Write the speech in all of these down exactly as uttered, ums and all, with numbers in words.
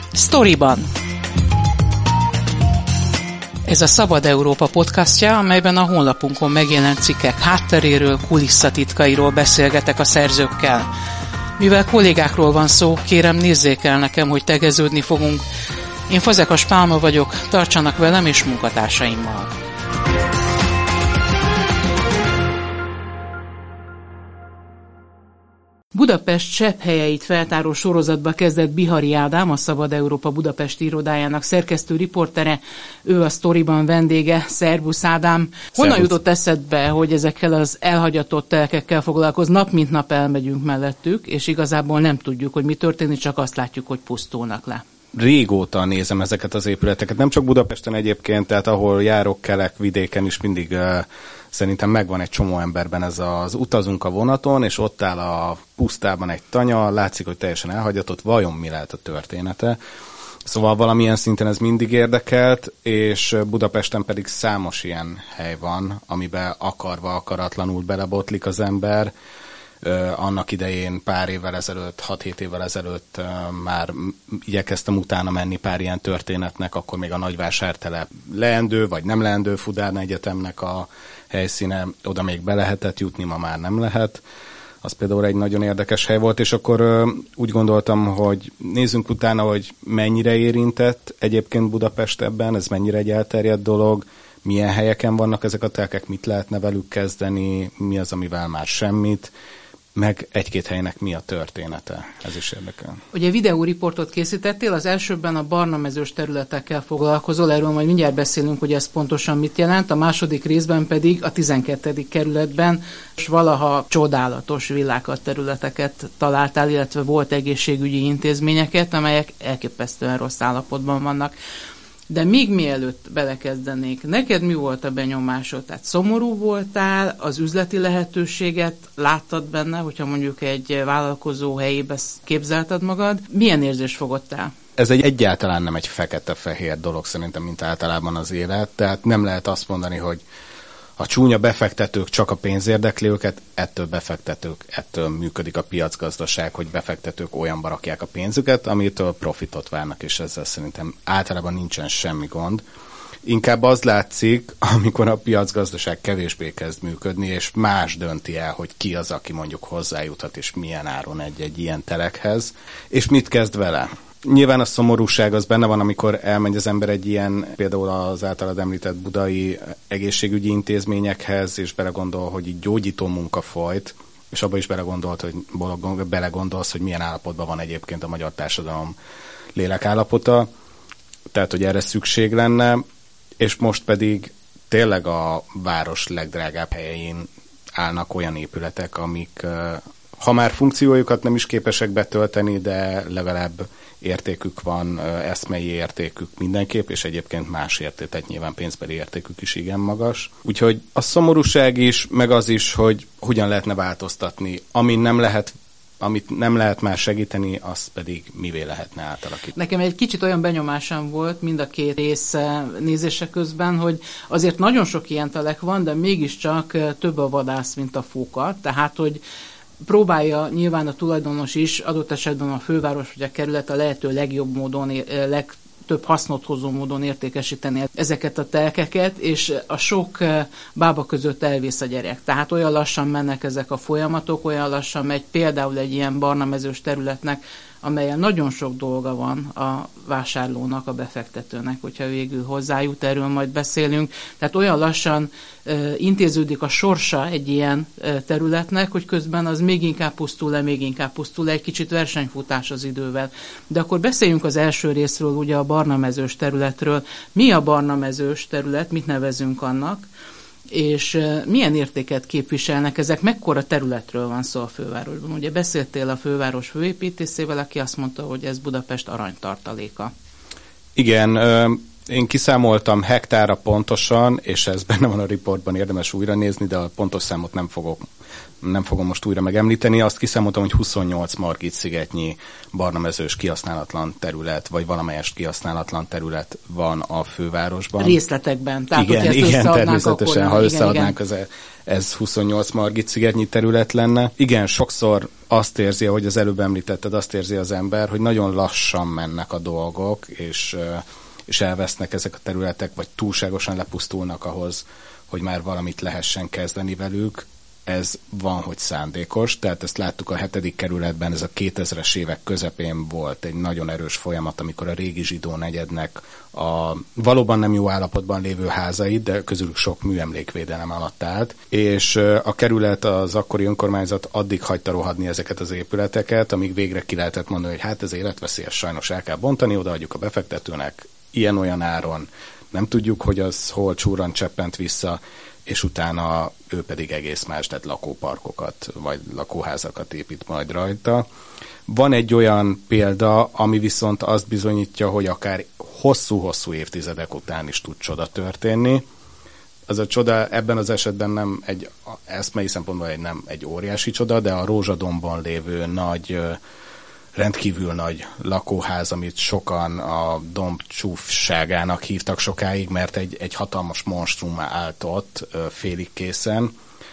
Sztoriban. Ez a Szabad Európa podcastja, amelyben a honlapunkon megjelent cikkek hátteréről, kulisszatitkairól beszélgetek a szerzőkkel. Mivel kollégákról van szó, kérem nézzék el nekem, hogy tegeződni fogunk. Én Fazekas Pálma vagyok, tartsanak velem és munkatársaimmal. Budapest csepphelyeit feltáró sorozatba kezdett Bihari Ádám, a Szabad Európa Budapesti irodájának szerkesztő riportere. Ő a Sztoriban vendége. Szervusz Ádám! Honnan Szervusz. Jutott eszedbe, hogy ezekkel az elhagyatott telkekkel foglalkoz? Nap mint nap elmegyünk mellettük, és igazából nem tudjuk, hogy mi történik, csak azt látjuk, hogy pusztulnak le. Régóta nézem ezeket az épületeket, nem csak Budapesten egyébként, tehát ahol járok, kelek, vidéken is mindig uh, szerintem megvan egy csomó emberben ez az utazunk a vonaton, és ott áll a pusztában egy tanya, látszik, hogy teljesen elhagyatott, vajon mi lehet a története. Szóval valamilyen szinten ez mindig érdekelt, és Budapesten pedig számos ilyen hely van, amiben akarva, akaratlanul belebotlik az ember. Uh, annak idején pár évvel ezelőtt, hat-hét évvel ezelőtt uh, már igyekeztem utána menni pár ilyen történetnek, akkor még a Nagyvásártelep leendő, vagy nem leendő Fudárna Egyetemnek a helyszíne, oda még be lehetett jutni, ma már nem lehet. Az például egy nagyon érdekes hely volt, és akkor uh, úgy gondoltam, hogy nézzünk utána, hogy mennyire érintett egyébként Budapest ebben, ez mennyire egy elterjedt dolog, milyen helyeken vannak ezek a telkek, mit lehetne velük kezdeni, mi az, amivel már semmit, meg egy-két helynek mi a története. Ez is érdekel. Ugye videóriportot készítettél, az elsőbben a barnamezős területekkel foglalkozol, erről majd mindjárt beszélünk, hogy ez pontosan mit jelent, a második részben pedig a tizenkettedik kerületben és valaha csodálatos villákat, területeket találtál, illetve volt egészségügyi intézményeket, amelyek elképesztően rossz állapotban vannak. De még mielőtt belekezdenék, neked mi volt a benyomásod? Tehát szomorú voltál, az üzleti lehetőséget láttad benne, hogyha mondjuk egy vállalkozó helyébe képzelted magad. Milyen érzés fogott el? Ez egy egyáltalán nem egy fekete-fehér dolog szerintem, mint általában az élet. Tehát nem lehet azt mondani, hogy a csúnya befektetők csak a pénz érdekli őket, ettől befektetők, ettől működik a piacgazdaság, hogy befektetők olyanba rakják a pénzüket, amitől profitot várnak, és ezzel szerintem általában nincsen semmi gond. Inkább az látszik, amikor a piacgazdaság kevésbé kezd működni, és más dönti el, hogy ki az, aki mondjuk hozzájuthat, és milyen áron egy-egy ilyen telekhez, és mit kezd vele. Nyilván a szomorúság az benne van, amikor elmegy az ember egy ilyen, például az általad említett budai egészségügyi intézményekhez, és belegondol, hogy így gyógyító munka folyt, és abba is belegondolt, hogy belegondolsz, hogy milyen állapotban van egyébként a magyar társadalom lélekállapota, tehát, hogy erre szükség lenne, és most pedig tényleg a város legdrágább helyein állnak olyan épületek, amik, ha már funkciójukat nem is képesek betölteni, de legalább értékük van, eszmei értékük mindenképp, és egyébként más érték, tehát nyilván pénzbeli értékük is igen magas. Úgyhogy a szomorúság is, meg az is, hogy hogyan lehetne változtatni, amin nem lehet, amit nem lehet már segíteni, azt pedig mivé lehetne átalakítani. Nekem egy kicsit olyan benyomásom volt mind a két rész nézése közben, hogy azért nagyon sok ilyen telek van, de mégiscsak több a vadász, mint a fóka. Tehát, hogy próbálja nyilván a tulajdonos is, adott esetben a főváros vagy a kerület a lehető legjobb módon, legtöbb hasznot hozó módon értékesíteni ezeket a telkeket, és a sok bába között elvész a gyerek. Tehát olyan lassan mennek ezek a folyamatok, olyan lassan megy például egy ilyen barnamezős területnek, amelyen nagyon sok dolga van a vásárlónak, a befektetőnek, hogyha végül hozzájut, erről majd beszélünk. Tehát olyan lassan e, intéződik a sorsa egy ilyen e, területnek, hogy közben az még inkább pusztul le, még inkább pusztul le, egy kicsit versenyfutás az idővel. De akkor beszéljünk az első részről, ugye a barnamezős területről. Mi a barnamezős terület, mit nevezünk annak? És milyen értéket képviselnek ezek, mekkora területről van szó a fővárosban? Ugye beszéltél a főváros főépítészével, aki azt mondta, hogy ez Budapest aranytartaléka. Igen, én kiszámoltam hektára pontosan, és ez benne van a riportban, érdemes újra nézni, de a pontos számot nem fogok, nem fogom most újra megemlíteni. Azt kiszámoltam, hogy huszonnyolc Margit-szigetnyi barnamezős kihasználatlan terület, vagy valamelyest kihasználatlan terület van a fővárosban. Részletekben. Tehát, igen, igen, természetesen, akkor, ha igen, összeadnánk, igen. Ez, ez huszonnyolc Margit-szigetnyi terület lenne. Igen, sokszor azt érzi, ahogy az előbb említetted, azt érzi az ember, hogy nagyon lassan mennek a dolgok, és, és elvesznek ezek a területek, vagy túlságosan lepusztulnak ahhoz, hogy már valamit lehessen kezdeni velük. Ez van, hogy szándékos, tehát ezt láttuk a hetedik kerületben, ez a kétezres évek közepén volt egy nagyon erős folyamat, amikor a régi zsidó negyednek a valóban nem jó állapotban lévő házait, de közülük sok műemlékvédelem alatt állt, és a kerület, az akkori önkormányzat addig hagyta rohadni ezeket az épületeket, amíg végre ki lehetett mondani, hogy hát ez életveszélyes, sajnos el kell bontani, odaadjuk a befektetőnek ilyen-olyan áron, nem tudjuk, hogy az hol csúran cseppent vissza, és utána ő pedig egész más, tehát lakóparkokat, vagy lakóházakat épít majd rajta. Van egy olyan példa, ami viszont azt bizonyítja, hogy akár hosszú-hosszú évtizedek után is tud csoda történni. Az a csoda ebben az esetben nem egy, eszmei szempontból egy, nem egy óriási csoda, de a Rózsadombon lévő nagy, rendkívül nagy lakóház, amit sokan a domb csúfságának hívtak sokáig, mert egy, egy hatalmas monstrum állt ott félig készen,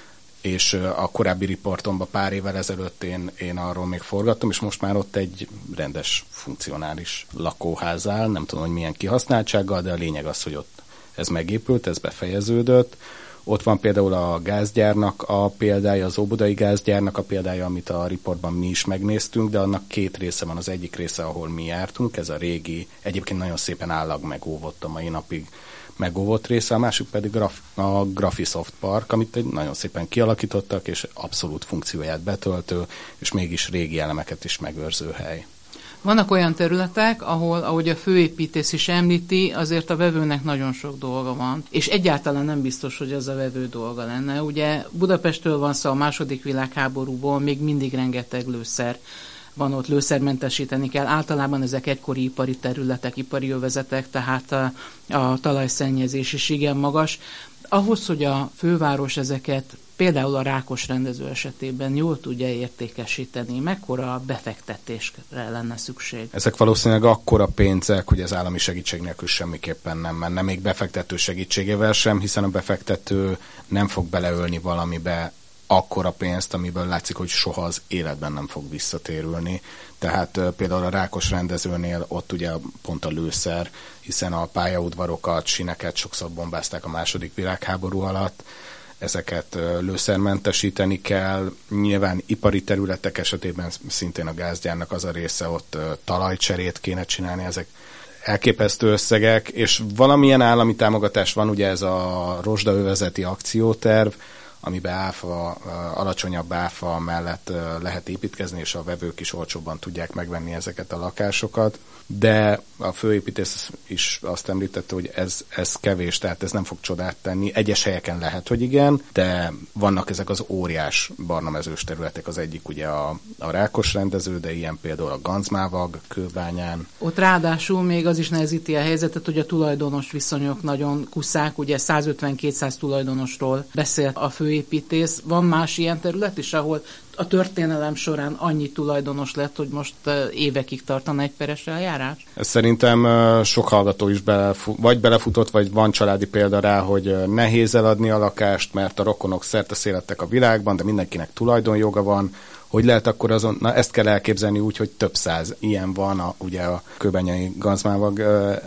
és a korábbi riportomban pár évvel ezelőtt én, én arról még forgattam, és most már ott egy rendes, funkcionális lakóház áll, nem tudom, hogy milyen kihasználtsággal, de a lényeg az, hogy ott ez megépült, ez befejeződött. Ott van például a gázgyárnak a példája, az óbudai gázgyárnak a példája, amit a riportban mi is megnéztünk, de annak két része van. Az egyik része, ahol mi jártunk, ez a régi, egyébként nagyon szépen állag megóvott a mai napig megóvott része, a másik pedig a Graphisoft Park, amit egy nagyon szépen kialakítottak, és abszolút funkcióját betöltő, és mégis régi elemeket is megőrző hely. Vannak olyan területek, ahol, ahogy a főépítész is említi, azért a vevőnek nagyon sok dolga van, és egyáltalán nem biztos, hogy az a vevő dolga lenne. Ugye Budapestről van szó, a második világháborúból még mindig rengeteg lőszer van ott, lőszermentesíteni kell. Általában ezek egykori ipari területek, ipari övezetek, tehát a, a talajszennyezés is igen magas. Ahhoz, hogy a főváros ezeket például a Rákos rendező esetében jól tudja értékesíteni, mekkora befektetésre lenne szükség? Ezek valószínűleg akkora pénzek, hogy az állami segítség nélkül semmiképpen nem menne, még befektető segítségével sem, hiszen a befektető nem fog beleölni valamibe akkora pénzt, amiből látszik, hogy soha az életben nem fog visszatérülni. Tehát például a Rákos rendezőnél ott ugye pont a lőszer, hiszen a pályaudvarokat, sineket sokszor bombázták a második világháború alatt, ezeket lőszermentesíteni kell. Nyilván ipari területek esetében szintén a gázgyárnak az a része, ott talajcserét kéne csinálni, ezek elképesztő összegek, és valamilyen állami támogatás van, ugye ez a rozsdaövezeti akcióterv, amiben áfa, alacsonyabb áfa mellett lehet építkezni, és a vevők is olcsóbban tudják megvenni ezeket a lakásokat. De a főépítész is azt említette, hogy ez, ez kevés, tehát ez nem fog csodát tenni. Egyes helyeken lehet, hogy igen, de vannak ezek az óriás barnamezős területek, az egyik ugye a, a Rákos rendező, de ilyen például a Gancmávag Kőbányán. Ott ráadásul még az is nehezíti a helyzetet, hogy a tulajdonos viszonyok nagyon kuszák, ugye százötven-kétszáz tulajdonosról beszélt a főépítész. Van más ilyen terület is, ahol a történelem során annyi tulajdonos lett, hogy most évekig tartana egy peres eljárás? Szerintem sok hallgató is belefut, vagy belefutott, vagy van családi példa rá, hogy nehéz eladni a lakást, mert a rokonok szerteszélettek a világban, de mindenkinek tulajdonjoga van. Hogy lehet akkor azon, na ezt kell elképzelni úgy, hogy több száz ilyen van, a, ugye a kőbányai Gancmávag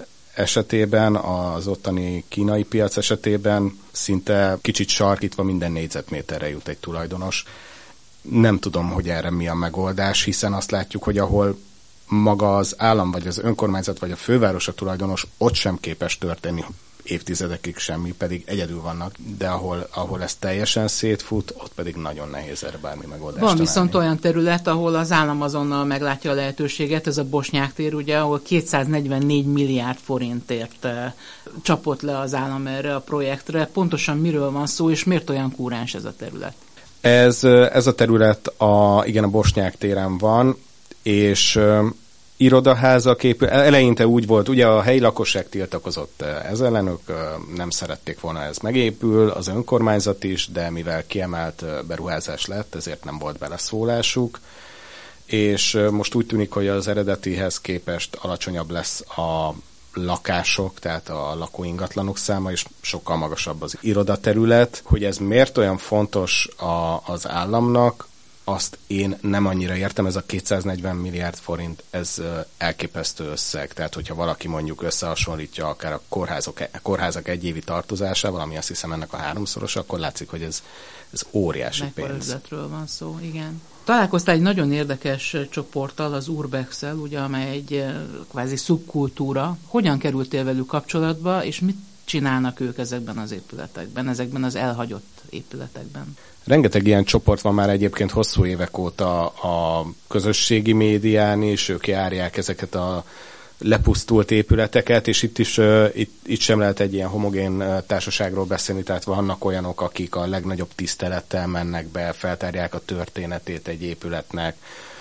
esetében, az ottani kínai piac esetében szinte kicsit sarkítva minden négyzetméterre jut egy tulajdonos. Nem tudom, hogy erre mi a megoldás, hiszen azt látjuk, hogy ahol maga az állam, vagy az önkormányzat, vagy a főváros a tulajdonos, ott sem képes történni évtizedekig semmi, pedig egyedül vannak, de ahol, ahol ez teljesen szétfut, ott pedig nagyon nehéz erre bármi megoldást Van találni. viszont olyan terület, ahol az állam azonnal meglátja a lehetőséget, ez a Bosnyák tér, ugye, ahol kétszáznegyvennégy milliárd forintért e, csapott le az állam erre a projektre. Pontosan miről van szó, és miért olyan kúráns ez a terület? Ez, ez a terület a, igen, a Bosnyák téren van, és uh, irodaházak épül. Eleinte úgy volt, ugye a helyi lakosság tiltakozott ez ellen, ők uh, nem szerették volna, ez megépül, az önkormányzat is, de mivel kiemelt uh, beruházás lett, ezért nem volt beleszólásuk, és uh, most úgy tűnik, hogy az eredetihez képest alacsonyabb lesz a lakások, tehát a lakóingatlanok száma, és sokkal magasabb az irodaterület. Hogy ez miért olyan fontos a, az államnak, azt én nem annyira értem, ez a kétszáznegyven milliárd forint, ez elképesztő összeg. Tehát, hogyha valaki mondjuk összehasonlítja akár a kórházok, kórházak egyévi tartozásával, ami azt hiszem ennek a háromszoros, akkor látszik, hogy ez, ez óriási mekkora pénz. üzletről van szó, igen. Találkoztál egy nagyon érdekes csoporttal, az Urbex-el, ugye, amely egy kvázi szubkultúra. Hogyan kerültél velük kapcsolatba, és mit csinálnak ők ezekben az épületekben, ezekben az elhagyott épületekben? Rengeteg ilyen csoport van már egyébként hosszú évek óta a közösségi médián, és ők járják ezeket a lepusztult épületeket, és itt is itt, itt sem lehet egy ilyen homogén társaságról beszélni, tehát vannak olyanok, akik a legnagyobb tisztelettel mennek be, feltárják a történetét egy épületnek,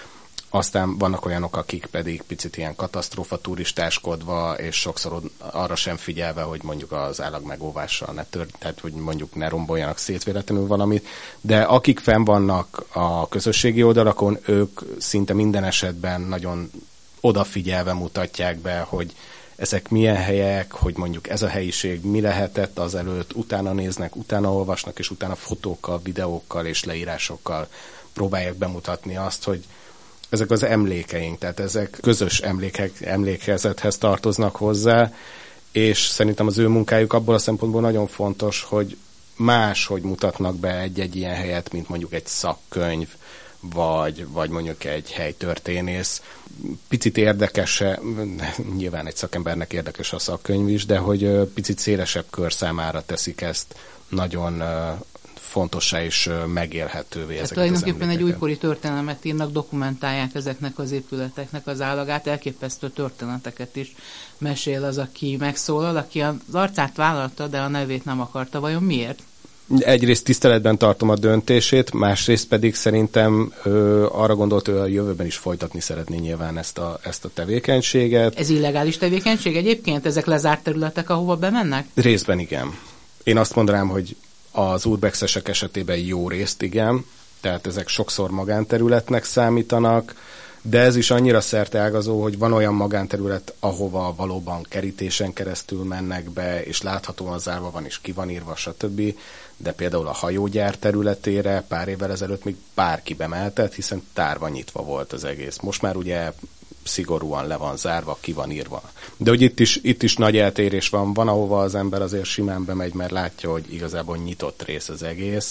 aztán vannak olyanok, akik pedig picit ilyen katasztrófa turistáskodva, és sokszor arra sem figyelve, hogy mondjuk az állag megóvással ne tört, tehát hogy mondjuk ne romboljanak szét véletlenül valamit, de akik fenn vannak a közösségi oldalakon, ők szinte minden esetben nagyon odafigyelve mutatják be, hogy ezek milyen helyek, hogy mondjuk ez a helyiség mi lehetett azelőtt, utána néznek, utána olvasnak, és utána fotókkal, videókkal és leírásokkal próbálják bemutatni azt, hogy ezek az emlékeink, tehát ezek közös emlékek, emlékezethez tartoznak hozzá, és szerintem az ő munkájuk abból a szempontból nagyon fontos, hogy máshogy mutatnak be egy-egy ilyen helyet, mint mondjuk egy szakkönyv, vagy, vagy mondjuk egy helytörténész. Picit érdekes, nyilván egy szakembernek érdekes a szakkönyv is, de hogy picit szélesebb kör számára teszik ezt nagyon fontossá és megélhetővé ezeket az tulajdonképpen egy emlékeket. újkori történelmet írnak, dokumentálják ezeknek az épületeknek az állagát, elképesztő történeteket is mesél az, aki megszólal, aki az arcát vállalta, de a nevét nem akarta. Vajon miért? Egyrészt tiszteletben tartom a döntését, másrészt pedig szerintem ö, arra gondolt, hogy a jövőben is folytatni szeretné nyilván ezt a, ezt a tevékenységet. Ez illegális tevékenység egyébként? Ezek lezárt területek, ahova bemennek? Részben igen. Én azt mondanám, hogy az urbexesek esetében jó részt igen, tehát ezek sokszor magánterületnek számítanak, de ez is annyira szerteágazó, hogy van olyan magánterület, ahova valóban kerítésen keresztül mennek be, és láthatóan zárva van, és ki van írva, stb. De például a hajógyár területére pár évvel ezelőtt még bárki bemehetett, hiszen tárva nyitva volt az egész. Most már ugye szigorúan le van zárva, ki van írva. De hogy itt is, itt is nagy eltérés van, van, ahova az ember azért simán bemegy, mert látja, hogy igazából nyitott rész az egész,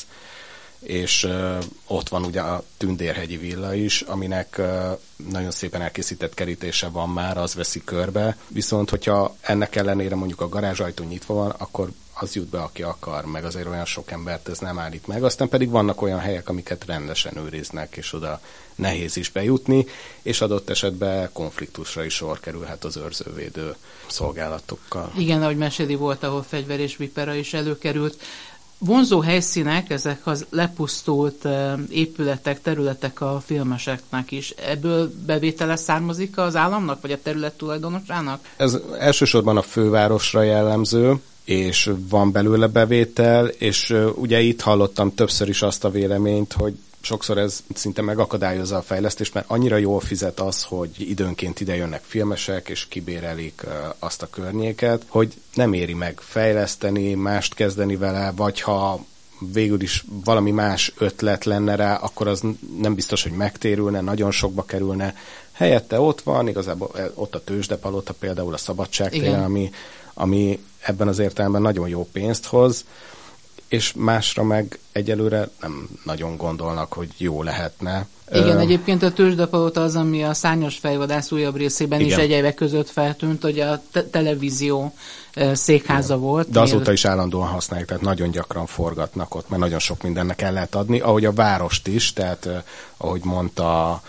és uh, ott van ugye a Tündérhegyi villa is, aminek uh, nagyon szépen elkészített kerítése van már, az veszi körbe, viszont hogyha ennek ellenére mondjuk a garázsajtó nyitva van, akkor az jut be, aki akar, meg azért olyan sok embert ez nem állít meg. Aztán pedig vannak olyan helyek, amiket rendesen őriznek, és oda nehéz is bejutni, és adott esetben konfliktusra is sor kerülhet az őrzővédő szolgálatokkal. Igen, ahogy meséli, volt, ahol fegyver és vipera is előkerült. Vonzó helyszínek, ezek az lepusztult épületek, területek a filmeseknek is. Ebből bevétele származik az államnak, vagy a terület tulajdonosának? Ez elsősorban a fővárosra jellemző, és van belőle bevétel, és ugye itt hallottam többször is azt a véleményt, hogy sokszor ez szinte megakadályozza a fejlesztést, mert annyira jól fizet az, hogy időnként ide jönnek filmesek, és kibérelik azt a környéket, hogy nem éri meg fejleszteni, mást kezdeni vele, vagy ha végül is valami más ötlet lenne rá, akkor az nem biztos, hogy megtérülne, nagyon sokba kerülne. Helyette ott van, igazából ott a Tőzsdepalota, például a Szabadságtéren, ami, ami ebben az értelemben nagyon jó pénzt hoz, és másra meg egyelőre nem nagyon gondolnak, hogy jó lehetne. Igen, Ö... egyébként a Tőzsdepalota az, ami a Szárnyas fejvadász újabb részében Igen. is egyebek között feltűnt, hogy a te- televízió székháza Igen. volt. De azóta is állandóan használják, tehát nagyon gyakran forgatnak ott, mert nagyon sok mindennek el lehet adni, ahogy a várost is, tehát ahogy mondta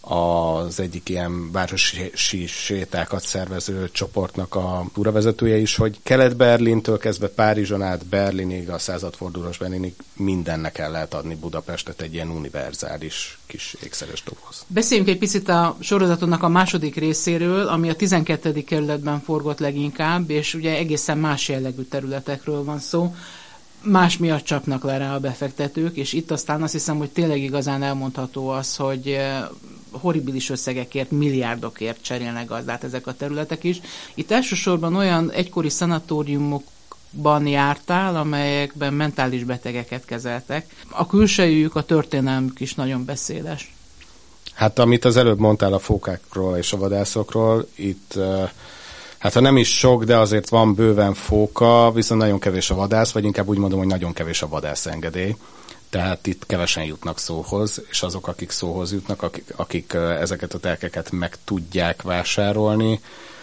az egyik ilyen városi sétákat szervező csoportnak a túravezetője is, hogy Kelet-Berlintől kezdve Párizson át Berlinig, a századfordulós Berlinig mindennek el lehet adni Budapestet egy ilyen univerzális kis ékszeres doboz. Beszéljünk egy picit a sorozatunknak a második részéről, ami a tizenkettedik kerületben forgott leginkább, és ugye egészen más jellegű területekről van szó. Más miatt csapnak le rá a befektetők, és itt aztán azt hiszem, hogy tényleg igazán elmondható az, hogy horribilis összegekért, milliárdokért cserélnek gazdát ezek a területek is. Itt elsősorban olyan egykori szanatóriumok táborokban jártál, amelyekben mentális betegeket kezeltek. A külsejük, a történelmük is nagyon beszédes. Hát amit az előbb mondtál a fókákról és a vadászokról, itt hát ha nem is sok, de azért van bőven fóka, viszont nagyon kevés a vadász, vagy inkább úgy mondom, hogy nagyon kevés a vadászengedély. Tehát itt kevesen jutnak szóhoz, és azok, akik szóhoz jutnak, akik, akik ezeket a telkeket meg tudják vásárolni,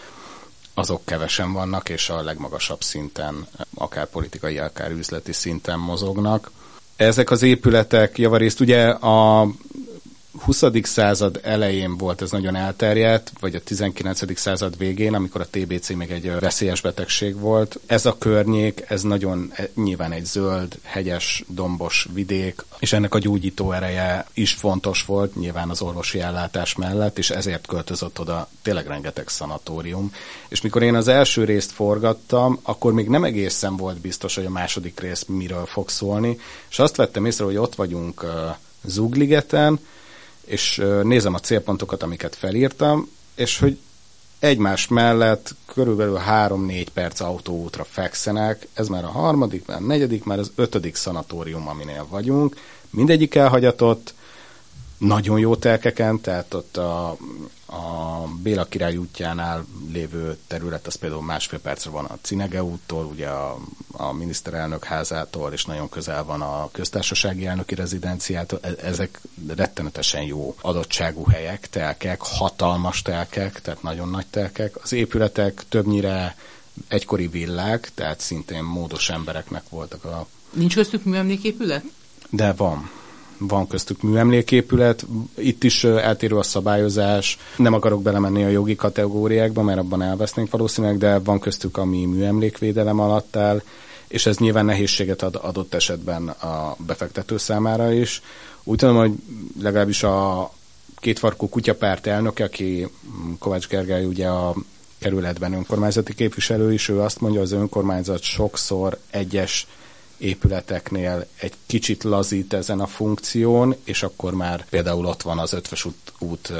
azok kevesen vannak, és a legmagasabb szinten, akár politikai, akár üzleti szinten mozognak. Ezek az épületek javarészt ugye a huszadik század elején volt ez nagyon elterjedt, vagy a tizenkilencedik század végén, amikor a té bé cé még egy veszélyes betegség volt. Ez a környék, ez nagyon nyilván egy zöld, hegyes, dombos vidék, és ennek a gyógyító ereje is fontos volt, nyilván az orvosi ellátás mellett, és ezért költözött oda tényleg rengeteg szanatórium. És mikor én az első részt forgattam, akkor még nem egészen volt biztos, hogy a második rész miről fog szólni, és azt vettem észre, hogy ott vagyunk Zugligeten, és nézem a célpontokat, amiket felírtam, és hogy egymás mellett körülbelül három-négy perc autóútra fekszenek, ez már a harmadik, már a negyedik, már az ötödik szanatórium, aminél vagyunk, mindegyik elhagyatott, nagyon jó telkeken, tehát ott a, a Béla király útjánál lévő terület, az például másfél percre van a Cinege úttól, ugye a, a miniszterelnök házától, és nagyon közel van a köztársasági elnöki rezidenciától. Ezek rettenetesen jó adottságú helyek, telkek, hatalmas telkek, tehát nagyon nagy telkek. Az épületek többnyire egykori villák, tehát szintén módos embereknek voltak a... Nincs köztük műemléképület? De van. Van köztük műemléképület, itt is eltérő a szabályozás, nem akarok belemenni a jogi kategóriákba, mert abban elvesznénk valószínűleg, de van köztük, ami műemlékvédelem alatt áll, és ez nyilván nehézséget ad adott esetben a befektető számára is. Úgy tudom, hogy legalábbis a kétfarkú kutyapárt elnöke, aki Kovács Gergely ugye a kerületben önkormányzati képviselő is, ő azt mondja, az önkormányzat sokszor egyes épületeknél egy kicsit lazít ezen a funkción, és akkor már például ott van az Ötvös út, út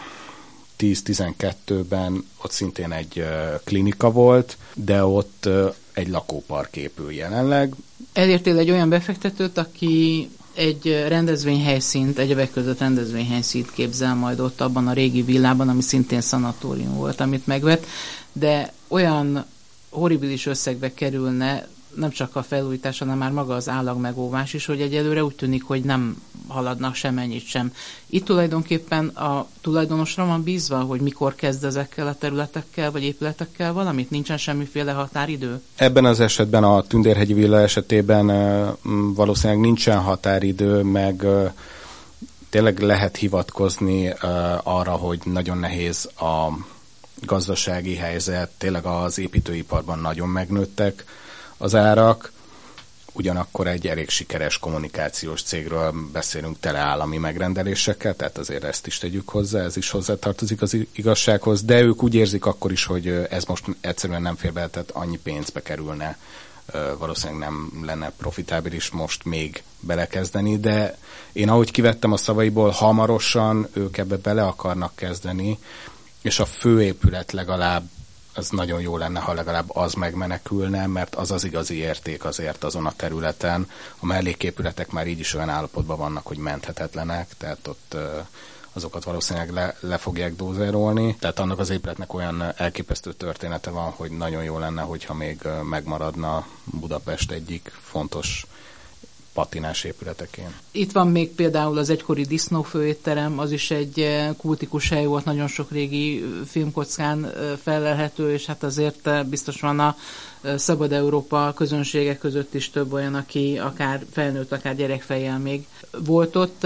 tíz tizenkettőben, ott szintén egy klinika volt, de ott egy lakópark épül jelenleg. Elértél egy olyan befektetőt, aki egy rendezvényhelyszínt, egyebek között rendezvényhelyszínt képzel majd ott abban a régi villában, ami szintén szanatórium volt, amit megvett, de olyan horribilis összegbe kerülne, nem csak a felújítás, hanem már maga az állagmegóvás is, hogy egyelőre úgy tűnik, hogy nem haladnak semennyit sem. Itt tulajdonképpen a tulajdonosra van bízva, hogy mikor kezd ezekkel a területekkel vagy épületekkel valamit? Nincsen semmiféle határidő? Ebben az esetben a Tündérhegyi villa esetében valószínűleg nincsen határidő, meg tényleg lehet hivatkozni arra, hogy nagyon nehéz a gazdasági helyzet, tényleg az építőiparban nagyon megnőttek az árak, ugyanakkor egy elég sikeres kommunikációs cégről beszélünk tele állami megrendelésekkel, tehát azért ezt is tegyük hozzá, ez is hozzátartozik az igazsághoz, de ők úgy érzik akkor is, hogy ez most egyszerűen nem fér be, tehát annyi pénzbe kerülne, valószínűleg nem lenne profitábilis most még belekezdeni, de én ahogy kivettem a szavaiból, hamarosan ők ebbe bele akarnak kezdeni, és a főépület legalább az nagyon jó lenne, ha legalább az megmenekülne, mert az az igazi érték azért azon a területen. A melléképületek már így is olyan állapotban vannak, hogy menthetetlenek, tehát ott azokat valószínűleg le, le fogják dózerolni. Tehát annak az épületnek olyan elképesztő története van, hogy nagyon jó lenne, hogyha még megmaradna Budapest egyik fontos patinás épületeként. Itt van még például az egykori disznófőétterem, az is egy kultikus hely volt, nagyon sok régi filmkockán fellelhető, és hát azért biztos van a Szabad Európa közönségek között is több olyan, aki akár felnőtt, akár gyerekfejjel még volt ott.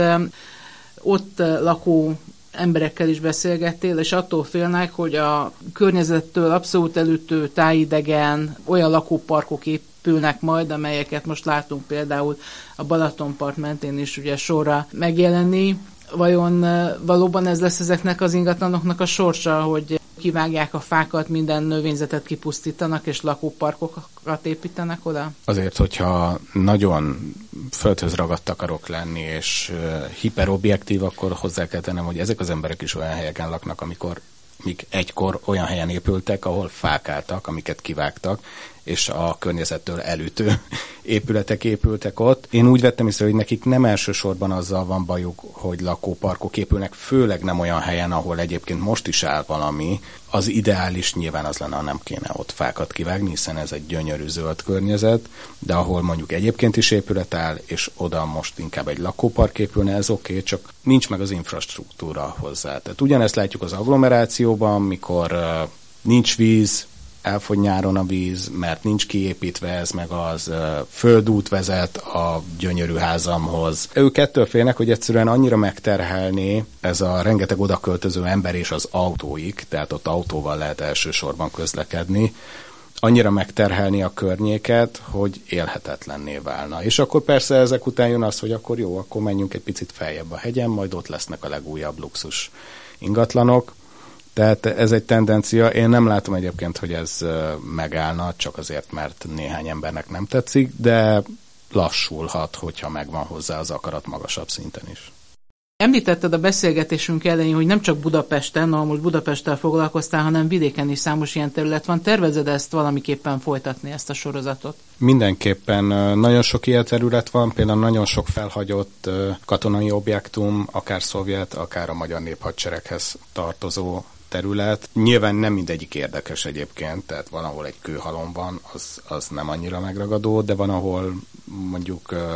Ott lakó emberekkel is beszélgettél, és attól félnek, hogy a környezettől abszolút elütő, tájidegen olyan lakóparkok épülnek majd, amelyeket most látunk például a Balatonpart mentén is ugye sorra megjelenni. Vajon valóban ez lesz ezeknek az ingatlanoknak a sorsa, hogy kivágják a fákat, minden növényzetet kipusztítanak, és lakóparkokat építenek oda? Azért, hogyha nagyon földhöz ragadt akarok lenni, és hiperobjektív, akkor hozzá kell tennem, hogy ezek az emberek is olyan helyeken laknak, amikor míg egykor olyan helyen épültek, ahol fák álltak, amiket kivágtak, és a környezettől elütő épületek épültek ott. Én úgy vettem észre, hogy nekik nem elsősorban azzal van bajuk, hogy lakóparkok épülnek, főleg nem olyan helyen, ahol egyébként most is áll valami. Az ideális nyilván az lenne, ha nem kéne ott fákat kivágni, hiszen ez egy gyönyörű zöld környezet, de ahol mondjuk egyébként is épület áll, és oda most inkább egy lakópark épülne, ez oké, okay, csak nincs meg az infrastruktúra hozzá. Tehát ugyanezt látjuk az agglomerációban, mikor uh, nincs víz, elfogy nyáron a víz, mert nincs kiépítve ez, meg az földút vezet a gyönyörű házamhoz. Ők ettől félnek, hogy egyszerűen annyira megterhelné ez a rengeteg odaköltöző ember és az autóik, tehát ott autóval lehet elsősorban közlekedni, annyira megterhelni a környéket, hogy élhetetlenné válna. És akkor persze ezek után jön az, hogy akkor jó, akkor menjünk egy picit feljebb a hegyen, majd ott lesznek a legújabb luxus ingatlanok. Tehát ez egy tendencia. Én nem látom egyébként, hogy ez megállna, csak azért, mert néhány embernek nem tetszik, de lassulhat, hogyha megvan hozzá az akarat magasabb szinten is. Említetted a beszélgetésünk elején, hogy nem csak Budapesten, na most Budapesttel foglalkoztál, hanem vidéken is számos ilyen terület van. Tervezed ezt valamiképpen folytatni, ezt a sorozatot? Mindenképpen nagyon sok ilyen terület van, például nagyon sok felhagyott katonai objektum, akár szovjet, akár a magyar néphadsereghez tartozó terület. Nyilván nem mindegyik érdekes egyébként, tehát van, ahol egy kőhalom van, az, az nem annyira megragadó, de van, ahol mondjuk uh,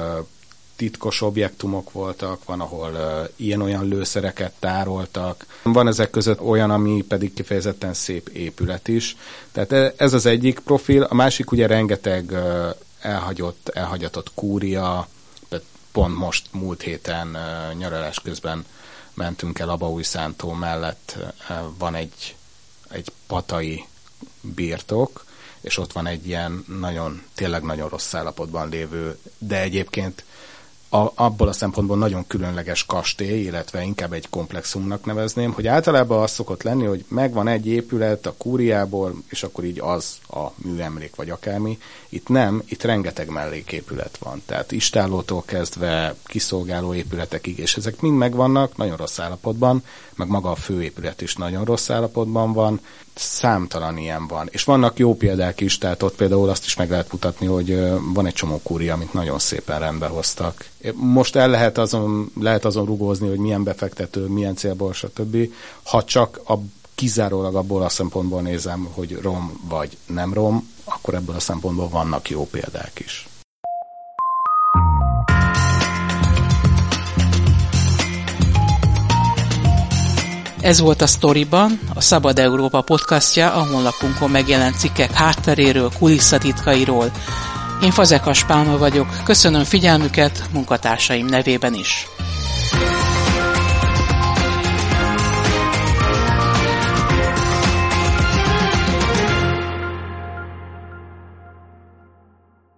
titkos objektumok voltak, van, ahol uh, ilyen-olyan lőszereket tároltak. Van ezek között olyan, ami pedig kifejezetten szép épület is. Tehát ez az egyik profil, a másik ugye rengeteg uh, elhagyott, elhagyatott kúria, pont most múlt héten uh, nyaralás közben mentünk el Abaújszántó mellett, van egy, egy patai birtok, és ott van egy ilyen nagyon, tényleg nagyon rossz állapotban lévő, de egyébként a, abból a szempontból nagyon különleges kastély, illetve inkább egy komplexumnak nevezném, hogy általában az szokott lenni, hogy megvan egy épület a kúriából, és akkor így az a műemlék, vagy akármi. Itt nem, itt rengeteg melléképület van. Tehát istállótól kezdve kiszolgáló épületekig, és ezek mind megvannak, nagyon rossz állapotban, meg maga a főépület is nagyon rossz állapotban van, számtalan ilyen van. És vannak jó példák is, tehát ott például azt is meg lehet mutatni, hogy van egy csomó kúria, amit nagyon szépen rendbe hoztak. Most el lehet azon, lehet azon rugózni, hogy milyen befektető, milyen célból, stb. Ha csak a, kizárólag abból a szempontból nézem, hogy rom vagy nem rom, akkor ebből a szempontból vannak jó példák is. Ez volt a Sztoriban, a Szabad Európa podcastja, a honlapunkon megjelent cikkek hátteréről, kulisszatitkairól. Én Fazekas Pálma vagyok, köszönöm figyelmüket munkatársaim nevében is.